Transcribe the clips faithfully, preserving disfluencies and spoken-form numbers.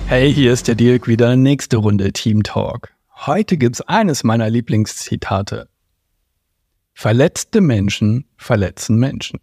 Hey, hier ist der Dirk wieder, nächste Runde Team Talk. Heute gibt's eines meiner Lieblingszitate. Verletzte Menschen verletzen Menschen.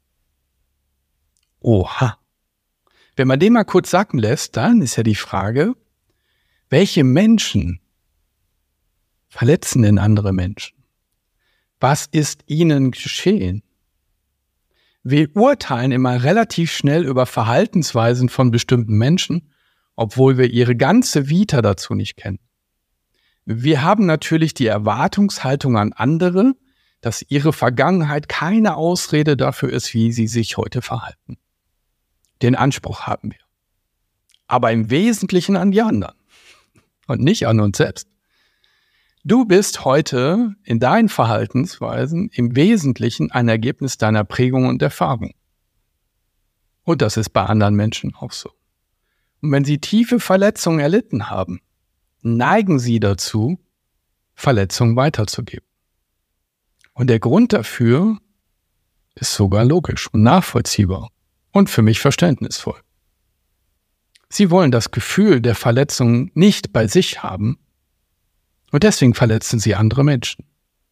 Oha. Wenn man den mal kurz sacken lässt, dann ist ja die Frage, welche Menschen verletzen denn andere Menschen? Was ist ihnen geschehen? Wir urteilen immer relativ schnell über Verhaltensweisen von bestimmten Menschen, obwohl wir ihre ganze Vita dazu nicht kennen. Wir haben natürlich die Erwartungshaltung an andere, dass ihre Vergangenheit keine Ausrede dafür ist, wie sie sich heute verhalten. Den Anspruch haben wir. Aber im Wesentlichen an die anderen und nicht an uns selbst. Du bist heute in deinen Verhaltensweisen im Wesentlichen ein Ergebnis deiner Prägung und Erfahrung. Und das ist bei anderen Menschen auch so. Und wenn sie tiefe Verletzungen erlitten haben, neigen sie dazu, Verletzungen weiterzugeben. Und der Grund dafür ist sogar logisch und nachvollziehbar und für mich verständnisvoll. Sie wollen das Gefühl der Verletzung nicht bei sich haben und deswegen verletzen sie andere Menschen.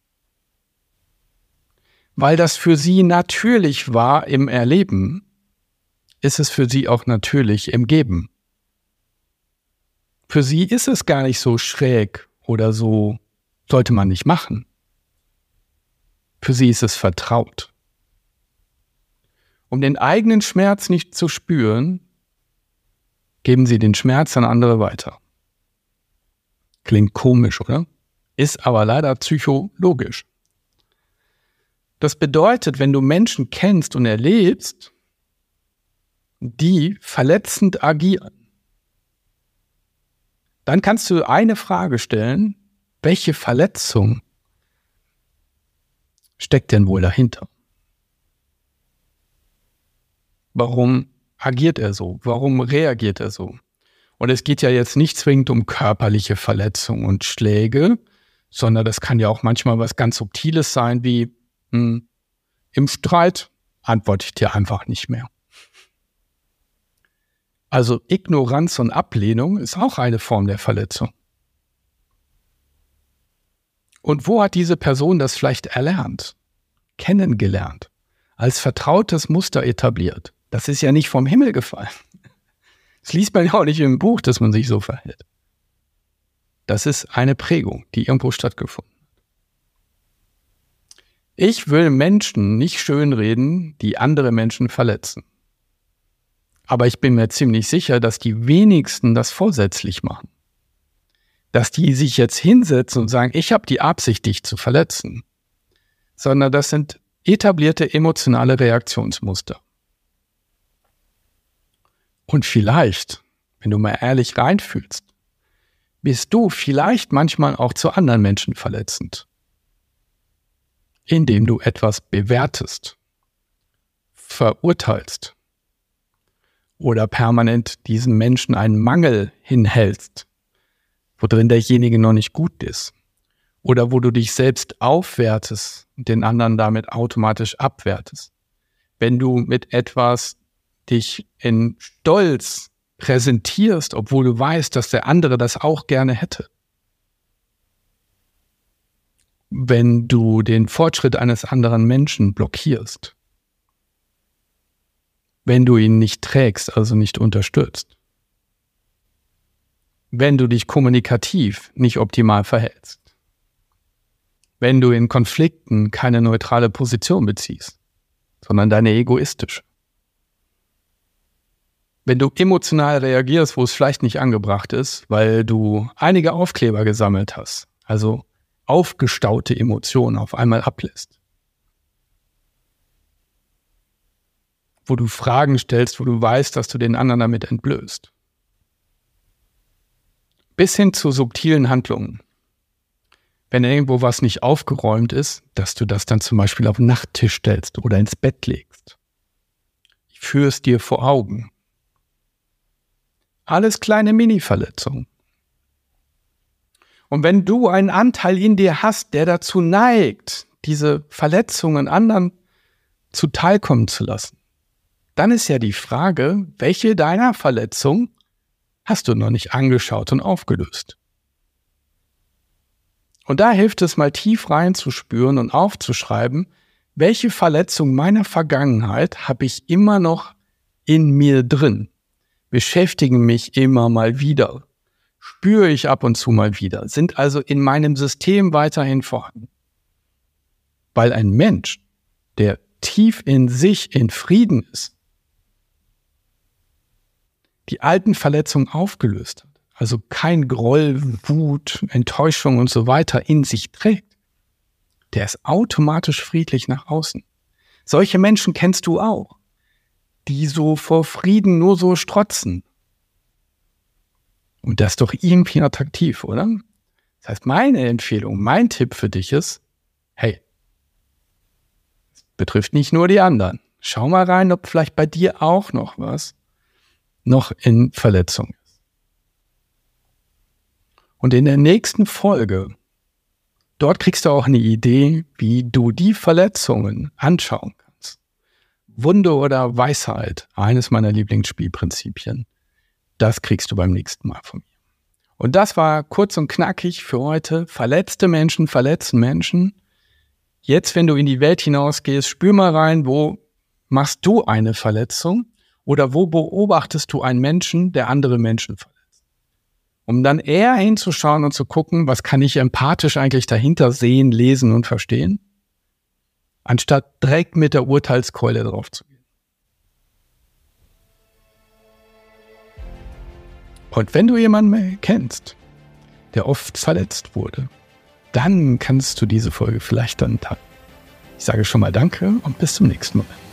Weil das für sie natürlich war im Erleben, ist es für sie auch natürlich im Geben. Für sie ist es gar nicht so schräg oder so, sollte man nicht machen. Für sie ist es vertraut. Um den eigenen Schmerz nicht zu spüren, geben sie den Schmerz an andere weiter. Klingt komisch, oder? Ist aber leider psychologisch. Das bedeutet, wenn du Menschen kennst und erlebst, die verletzend agieren, dann kannst du eine Frage stellen, welche Verletzung steckt denn wohl dahinter? Warum agiert er so? Warum reagiert er so? Und es geht ja jetzt nicht zwingend um körperliche Verletzungen und Schläge, sondern das kann ja auch manchmal was ganz Subtiles sein, wie hm, im Streit antworte ich dir einfach nicht mehr. Also Ignoranz und Ablehnung ist auch eine Form der Verletzung. Und wo hat diese Person das vielleicht erlernt, kennengelernt, als vertrautes Muster etabliert? Das ist ja nicht vom Himmel gefallen. Das liest man ja auch nicht im Buch, dass man sich so verhält. Das ist eine Prägung, die irgendwo stattgefunden hat. Ich will Menschen nicht schönreden, die andere Menschen verletzen. Aber ich bin mir ziemlich sicher, dass die wenigsten das vorsätzlich machen. Dass die sich jetzt hinsetzen und sagen, ich habe die Absicht, dich zu verletzen. Sondern das sind etablierte emotionale Reaktionsmuster. Und vielleicht, wenn du mal ehrlich reinfühlst, bist du vielleicht manchmal auch zu anderen Menschen verletzend. Indem du etwas bewertest, verurteilst oder permanent diesem Menschen einen Mangel hinhältst, worin derjenige noch nicht gut ist. Oder wo du dich selbst aufwertest und den anderen damit automatisch abwertest. Wenn du mit etwas dich in Stolz präsentierst, obwohl du weißt, dass der andere das auch gerne hätte. Wenn du den Fortschritt eines anderen Menschen blockierst. Wenn du ihn nicht trägst, also nicht unterstützt. Wenn du dich kommunikativ nicht optimal verhältst. Wenn du in Konflikten keine neutrale Position beziehst, sondern deine egoistische. Wenn du emotional reagierst, wo es vielleicht nicht angebracht ist, weil du einige Aufkleber gesammelt hast, also aufgestaute Emotionen auf einmal ablässt. Wo du Fragen stellst, wo du weißt, dass du den anderen damit entblößt. Bis hin zu subtilen Handlungen. Wenn irgendwo was nicht aufgeräumt ist, dass du das dann zum Beispiel auf den Nachttisch stellst oder ins Bett legst. Führ es dir vor Augen. Alles kleine Mini-Verletzungen. Und wenn du einen Anteil in dir hast, der dazu neigt, diese Verletzungen anderen zuteilkommen zu lassen, dann ist ja die Frage, welche deiner Verletzungen hast du noch nicht angeschaut und aufgelöst. Und da hilft es mal tief reinzuspüren und aufzuschreiben, welche Verletzung meiner Vergangenheit habe ich immer noch in mir drin, beschäftigen mich immer mal wieder, spüre ich ab und zu mal wieder, sind also in meinem System weiterhin vorhanden. Weil ein Mensch, der tief in sich in Frieden ist, die alten Verletzungen aufgelöst hat, also kein Groll, Wut, Enttäuschung und so weiter in sich trägt, der ist automatisch friedlich nach außen. Solche Menschen kennst du auch, die so vor Frieden nur so strotzen. Und das ist doch irgendwie attraktiv, oder? Das heißt, meine Empfehlung, mein Tipp für dich ist, hey, das betrifft nicht nur die anderen. Schau mal rein, ob vielleicht bei dir auch noch was noch in Verletzung ist. Und in der nächsten Folge, dort kriegst du auch eine Idee, wie du die Verletzungen anschauen kannst. Wunde oder Weisheit, eines meiner Lieblingsspielprinzipien. Das kriegst du beim nächsten Mal von mir. Und das war kurz und knackig für heute. Verletzte Menschen verletzen Menschen. Jetzt, wenn du in die Welt hinausgehst, spür mal rein, wo machst du eine Verletzung oder wo beobachtest du einen Menschen, der andere Menschen verletzt. Um dann eher hinzuschauen und zu gucken, was kann ich empathisch eigentlich dahinter sehen, lesen und verstehen, anstatt direkt mit der Urteilskeule drauf zu gehen. Und wenn du jemanden kennst, der oft verletzt wurde, dann kannst du diese Folge vielleicht dann teilen. Ich sage schon mal Danke und bis zum nächsten Mal.